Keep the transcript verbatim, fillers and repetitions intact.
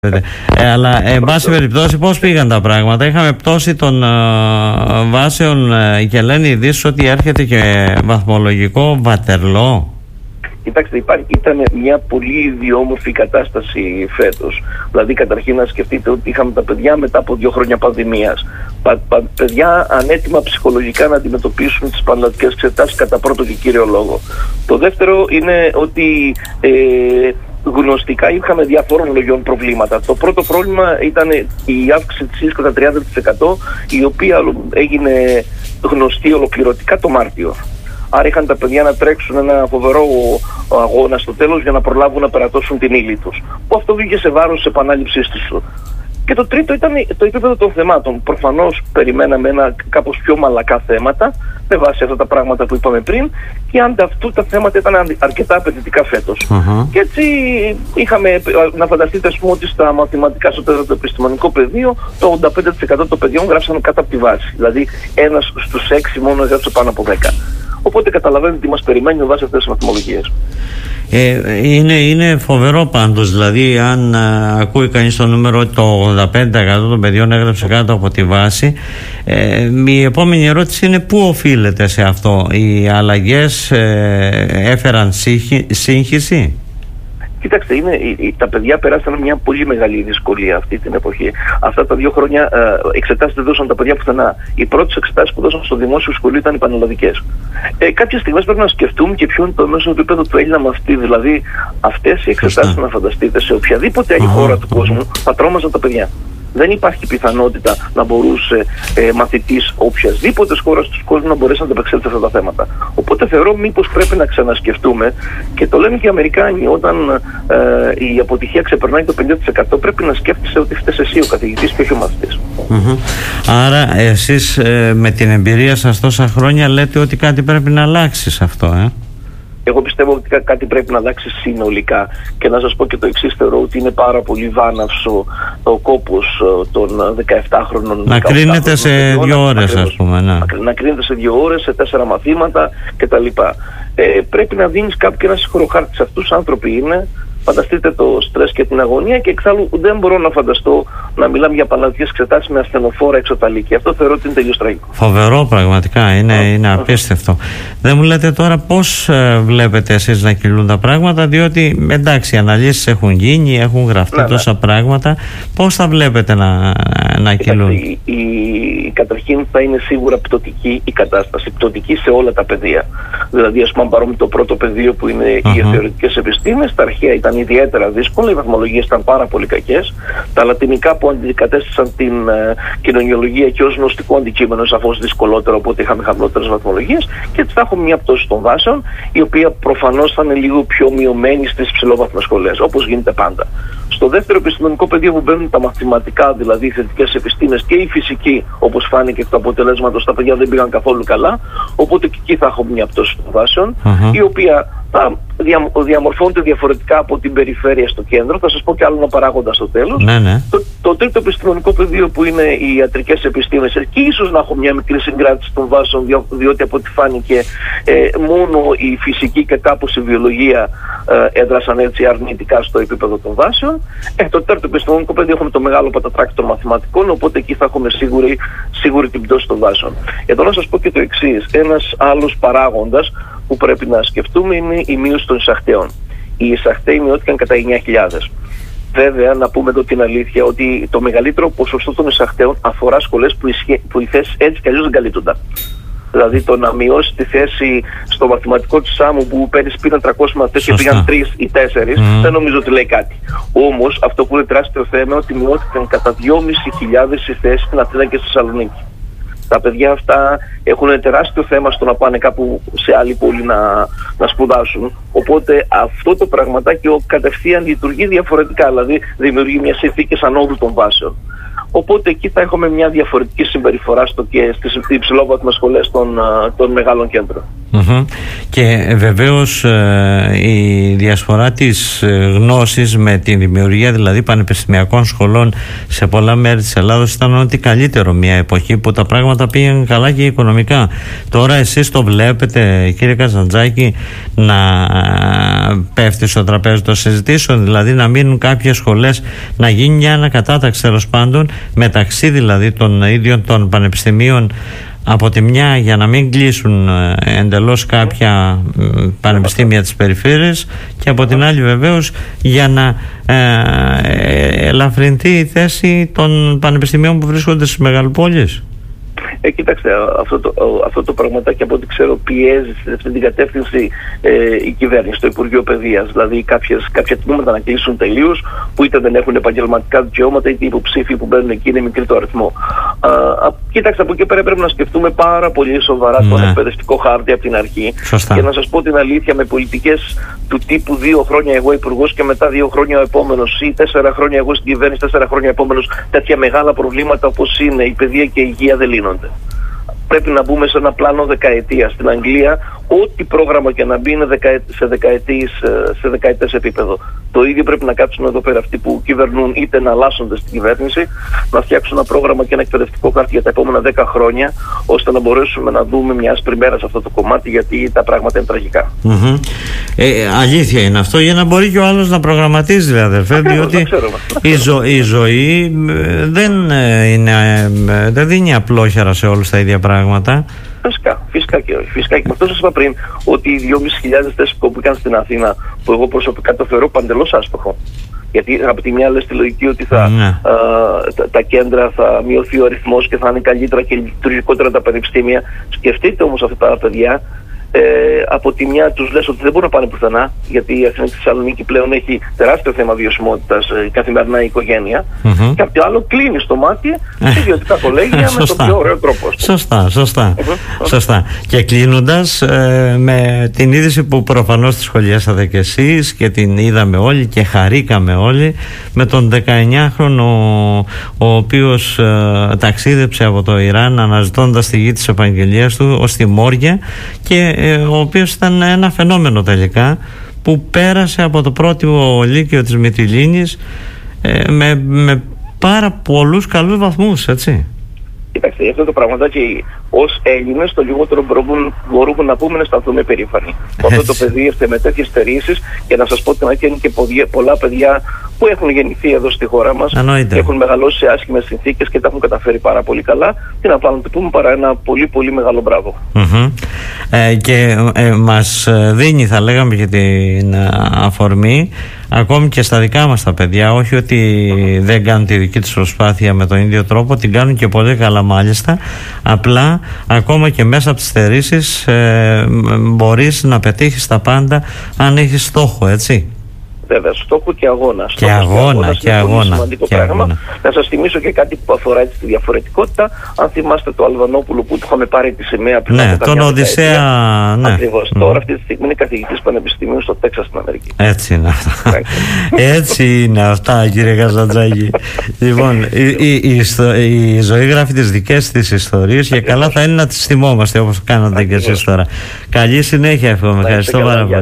Ε, αλλά εν πάση περιπτώσει πώς πήγαν τα πράγματα? Είχαμε πτώση των uh, βάσεων uh, και λένε οι ειδήσεις ότι έρχεται και βαθμολογικό Βατερλό. Κοιτάξτε, υπάρχει, ήταν μια πολύ ιδιόμορφη κατάσταση φέτος. Δηλαδή, καταρχήν να σκεφτείτε ότι είχαμε τα παιδιά μετά από δύο χρόνια πανδημίας. Πα, πα, παιδιά ανέτοιμα ψυχολογικά να αντιμετωπίσουν τις πανελλαδικές εξετάσεις κατά πρώτο και κύριο λόγο. Το δεύτερο είναι ότι ε, γνωστικά είχαμε διαφόρων λογιών προβλήματα. Το πρώτο πρόβλημα ήταν η αύξηση της ύλης κατά τριάντα τοις εκατό, η οποία έγινε γνωστή ολοκληρωτικά το Μάρτιο. Άρα είχαν τα παιδιά να τρέξουν ένα φοβερό αγώνα στο τέλος για να προλάβουν να περατώσουν την ύλη τους. Που αυτό βγήκε σε βάρος της επανάληψης της. Και το τρίτο ήταν το επίπεδο των θεμάτων. Προφανώς περιμέναμε ένα κάπως πιο μαλακά θέματα, με βάση αυτά τα πράγματα που είπαμε πριν, και ανταυτού τα θέματα ήταν αρκετά απαιτητικά φέτος. Uh-huh. Και έτσι είχαμε, να φανταστείτε, ας πούμε, ότι στα μαθηματικά στο τέταρτο επιστημονικό πεδίο το ογδόντα πέντε τοις εκατό των παιδιών γράψαν κάτω από τη βάση. Δηλαδή ένας στους έξι μόνο έγραψε πάνω από δέκα. Οπότε καταλαβαίνετε τι μας περιμένει με βάση αυτές τις βαθμολογίες. Ε, είναι, είναι φοβερό πάντως, δηλαδή αν α, ακούει κανείς το νούμερο ότι το ογδόντα πέντε τοις εκατό των παιδιών έγραψε κάτω από τη βάση, ε, η επόμενη ερώτηση είναι πού οφείλεται σε αυτό? Οι αλλαγές ε, έφεραν σύγχυ, σύγχυση? Κοιτάξτε, είναι, τα παιδιά περάσαν μια πολύ μεγάλη δυσκολία αυτή την εποχή. Αυτά τα δύο χρόνια ε, εξετάσεις δεν δώσαν τα παιδιά πουθενά. Οι πρώτες εξετάσεις που δώσαν στο δημόσιο σχολείο ήταν οι πανελλαδικές. Ε, κάποιες στιγμές πρέπει να σκεφτούμε και ποιο είναι το μέσο επίπεδο του Έλληνα μαθητή. Δηλαδή, αυτές οι εξετάσεις, να φανταστείτε, σε οποιαδήποτε άλλη χώρα του κόσμου θα τρόμαζαν τα παιδιά. Δεν υπάρχει πιθανότητα να μπορούσε ε, μαθητής οποιασδήποτε χώρα του κόσμου να μπορέσει να ανταπεξέλθει αυτά τα θέματα. Οπότε θεωρώ μήπως πρέπει να ξανασκεφτούμε, και το λένε και οι Αμερικάνοι, όταν ε, η αποτυχία ξεπερνάει το πενήντα τοις εκατό, πρέπει να σκέφτεσαι ότι φταίς εσύ ο καθηγητής και όχι ο μαθητής. Mm-hmm. Άρα εσείς ε, με την εμπειρία σας τόσα χρόνια λέτε ότι κάτι πρέπει να αλλάξει σε αυτό, ε? Εγώ πιστεύω ότι κάτι πρέπει να αλλάξει συνολικά, και να σας πω και το εξής: θεωρώ ότι είναι πάρα πολύ βάναυσο ο κόπος των δεκαεπτάχρονων. Να κρίνεται σε παιδιών, δύο ώρες, ας πούμε. Ναι. Να κρίνεται σε δύο ώρες, σε τέσσερα μαθήματα κτλ. Ε, πρέπει να δίνεις κάποιο και ένα συγχωροχάρτη σε αυτούς. Άνθρωποι είναι. Φανταστείτε το στρες και την αγωνία, και εξάλλου δεν μπορώ να φανταστώ να μιλάμε για πανελλαδικές εξετάσεις με ασθενοφόρα εξωταλική. Αυτό θεωρώ ότι είναι τελείως τραγικό. Φοβερό, πραγματικά. Είναι, oh. είναι απίστευτο. Oh. Δεν μου λέτε τώρα πώς ε, βλέπετε εσείς να κυλούν τα πράγματα, διότι εντάξει, οι αναλύσεις έχουν γίνει, έχουν γραφτεί ναι, τόσα ναι. πράγματα. Πώς θα βλέπετε να, να κυλούν? Η, η, καταρχήν θα είναι σίγουρα πτωτική η κατάσταση, πτωτική σε όλα τα πεδία. Δηλαδή, ας πούμε, πάρουμε το πρώτο πεδίο που είναι uh-huh. οι θεωρητικές επιστήμες. Τα αρχαία ήταν ιδιαίτερα δύσκολα, οι βαθμολογίες ήταν πάρα πολύ κακές. Τα λατινικά που αντικατέστησαν την ε, κοινωνιολογία και ως γνωστικό αντικείμενο σαφώς δυσκολότερο, οπότε είχαμε χαμηλότερες βαθμολογίες, και έτσι θα έχουμε μια πτώση των βάσεων, η οποία προφανώς θα είναι λίγο πιο μειωμένη στις ψηλόβαθμες σχολές, όπως γίνεται πάντα. Στο δεύτερο επιστημονικό πεδίο που μπαίνουν τα μαθηματικά, δηλαδή οι θετικές επιστήμες και η φυσική, όπως φάνηκε εκ του αποτελέσματος, τα παιδιά δεν πήγαν καθόλου καλά, οπότε και εκεί θα έχουμε μια πτώση των βάσεων, uh-huh. η οποία θα δια, διαμορφώνεται διαφορετικά από την περιφέρεια στο κέντρο. Θα σας πω και άλλο ένα παράγοντα στο τέλος. Ναι, ναι. Το, το τρίτο επιστημονικό πεδίο που είναι οι ιατρικές επιστήμες, και ίσως να έχω μια μικρή συγκράτηση των βάσεων, δι, διότι από ό,τι φάνηκε ε, μόνο η φυσική και κάπως η βιολογία ε, έδρασαν έτσι αρνητικά στο επίπεδο των βάσεων. Ε, το τέταρτο επιστημονικό πεδίο έχουμε το μεγάλο πατατράκι των μαθηματικών, οπότε εκεί θα έχουμε σίγουρη, σίγουρη την πτώση των βάσεων. Εδώ να σας πω και το εξής: ένας άλλος παράγοντας που πρέπει να σκεφτούμε είναι η μείωση των εισαχτέων. Οι εισαχτέοι μειώθηκαν κατά εννιά χιλιάδες. Βέβαια, να πούμε εδώ την αλήθεια ότι το μεγαλύτερο ποσοστό των εισαχτέων αφορά σχολές που, ισχύ, που οι θέσεις έτσι κι αλλιώς δεν καλύπτονταν. Δηλαδή, το να μειώσει τη θέση στο μαθηματικό της ΣΑΜΟΥ που πέρυσι πήγαν τριακόσιοι μαθητές και πήγαν τρεις ή τέσσερις, mm. δεν νομίζω ότι λέει κάτι. Όμως, αυτό που είναι τεράστιο θέμα είναι ότι μειώθηκαν κατά δυόμισι χιλιάδες οι θέσεις στην Αθήνα και στη Θεσσαλονίκη. Τα παιδιά αυτά έχουν τεράστιο θέμα στο να πάνε κάπου σε άλλη πόλη να, να σπουδάσουν. Οπότε αυτό το πραγματάκι κατευθείαν λειτουργεί διαφορετικά, δηλαδή δημιουργεί μια συνθήκη ανόδου των βάσεων. Οπότε εκεί θα έχουμε μια διαφορετική συμπεριφορά στο και στις υψηλόβαθμες σχολές των, των μεγάλων κέντρων. Mm-hmm. Και βεβαίως ε, η διασπορά της γνώσης με τη δημιουργία δηλαδή πανεπιστημιακών σχολών σε πολλά μέρη της Ελλάδος ήταν ό,τι καλύτερο μια εποχή που τα πράγματα πήγαν καλά και οικονομικά. Τώρα εσείς το βλέπετε, κύριε Καζαντζάκη, να πέφτει στο τραπέζι των συζητήσεων, δηλαδή να μείνουν κάποιες σχολές, να γίνει μια ανακατάταξη τέλος πάντων μεταξύ δηλαδή των ίδιων των πανεπιστημίων από τη μια, για να μην κλείσουν εντελώς κάποια πανεπιστήμια της περιφέρειας, και από την άλλη βεβαίως για να ε, ελαφρυνθεί η θέση των πανεπιστημίων που βρίσκονται στις μεγαλοπόλεις. Ε, κοιτάξτε, αυτό το, αυτό το πραγματάκι από ό,τι ξέρω πιέζει σε αυτή την κατεύθυνση ε, η κυβέρνηση, το Υπουργείο Παιδείας. Δηλαδή κάποιες, κάποια τμήματα να κλείσουν τελείως, που είτε δεν έχουν επαγγελματικά δικαιώματα, είτε οι υποψήφοι που μπαίνουν εκεί είναι μικρή το αριθμό. Α, α, κοίταξτε, από εκεί πέρα πρέπει να σκεφτούμε πάρα πολύ σοβαρά ναι. τον εκπαιδευτικό χάρτη από την αρχή. Σωστά. Και να σας πω την αλήθεια, με πολιτικές του τύπου δύο χρόνια εγώ υπουργός και μετά δύο χρόνια ο επόμενος, ή τέσσερα χρόνια εγώ στην κυβέρνηση, τέσσερα χρόνια επόμενος, τέτοια μεγάλα προβλήματα όπως είναι η παιδεία και η υγεία δεν λύνονται. Πρέπει να μπούμε σε ένα πλάνο δεκαετίας. Στην Αγγλία, ό,τι πρόγραμμα και να μπει είναι σε δεκαετίες, σε δεκαετές επίπεδο. Το ίδιο πρέπει να κάτσουν εδώ πέρα αυτοί που κυβερνούν, είτε να αλλάσσονται στην κυβέρνηση, να φτιάξουν ένα πρόγραμμα και ένα εκπαιδευτικό χάρτη για τα επόμενα δέκα χρόνια, ώστε να μπορέσουμε να δούμε μια άσπρη μέρα σε αυτό το κομμάτι, γιατί τα πράγματα είναι τραγικά. Mm-hmm. Ε, αλήθεια είναι αυτό, για να μπορεί και ο άλλος να προγραμματίζει, δηλαδή, αδερφέ, διότι η, ζω, η ζωή δεν, είναι, δεν δίνει απλόχερα σε όλους τα ίδια πράγματα. Φυσικά, φυσικά και όχι. Φυσικά και με αυτό σας είπα πριν ότι οι δυόμισι χιλιάδες θέσεις που μπήκαν στην Αθήνα, που εγώ προσωπικά το θεωρώ παντελώς άστοχο. Γιατί από τη μια λες τη λογική ότι θα, ναι. α, τα, τα κέντρα θα μειωθεί ο αριθμός και θα είναι καλύτερα και λειτουργικότερα τα πανεπιστήμια. Σκεφτείτε όμως αυτά τα παιδιά. Ε, από τη μια τους λες ότι δεν μπορούν να πάνε πουθενά, γιατί η Αθήνα της Θεσσαλονίκη πλέον έχει τεράστιο θέμα βιωσιμότητας, ε, καθημερινά η οικογένεια, mm-hmm. και από το άλλο κλείνει στο μάτι σε ιδιωτικά κολέγια με τον πιο ωραίο τρόπο. Σωστά, σωστά. Mm-hmm. σωστά. Και κλείνοντας, ε, με την είδηση που προφανώς τη σχολιάσατε κι εσείς και την είδαμε όλοι και χαρήκαμε όλοι, με τον δεκαεννιάχρονο ο οποίος ε, ταξίδεψε από το Ιράν αναζητώντας τη γη της επαγγελίας του ως τη Μόρια, και ο οποίος ήταν ένα φαινόμενο τελικά, που πέρασε από το πρώτο λύκειο της Μυτιλήνης ε, με, με πάρα πολλούς καλούς βαθμούς, έτσι. Κοιτάξτε, αυτό το πραγματάκι ως Έλληνες το λιγότερο μπορούμε, μπορούμε να πούμε να σταθούμε περήφανοι. Αυτό το παιδί ήρθε με τέτοιες στερήσεις, και να σας πω την αλήθεια, είναι και πολλά παιδιά που έχουν γεννηθεί εδώ στη χώρα μας και έχουν μεγαλώσει σε άσχημες συνθήκες και τα έχουν καταφέρει πάρα πολύ καλά. Τι να πάμε να το πούμε παρά ένα πολύ πολύ μεγάλο μπράβο. Mm-hmm. Ε, και ε, μας δίνει, θα λέγαμε, και την αφορμή ακόμη και στα δικά μας τα παιδιά, όχι ότι δεν κάνουν τη δική τους προσπάθεια με τον ίδιο τρόπο, την κάνουν και πολύ καλά μάλιστα, απλά ακόμα και μέσα από τις στερήσεις ε, μπορείς να πετύχεις τα πάντα αν έχεις στόχο, έτσι. Βέβαια, στόχο και αγώνα. Και αγώνα, και αγώνα. Είναι σημαντικό και πράγμα. αγώνα. Να σας θυμίσω και κάτι που αφορά έτσι τη διαφορετικότητα. Αν θυμάστε το Αλβανόπουλο που του είχαμε πάρει τη σημαία πριν ναι, από τον Οδυσσέα. Ναι. Ακριβώς. Mm. Τώρα αυτή τη στιγμή είναι καθηγητής πανεπιστημίου στο Τέξας στην Αμερική. Έτσι είναι αυτά. Έτσι είναι αυτά, κύριε Καζαντζάκη. Λοιπόν, η, η, η, η, η ζωή γράφει τις δικές της ιστορίες και καλά θα είναι να τις θυμόμαστε όπως κάνατε και εσείς τώρα. Καλή συνέχεια, εύχομαι. Ευχαριστώ πάρα πολύ.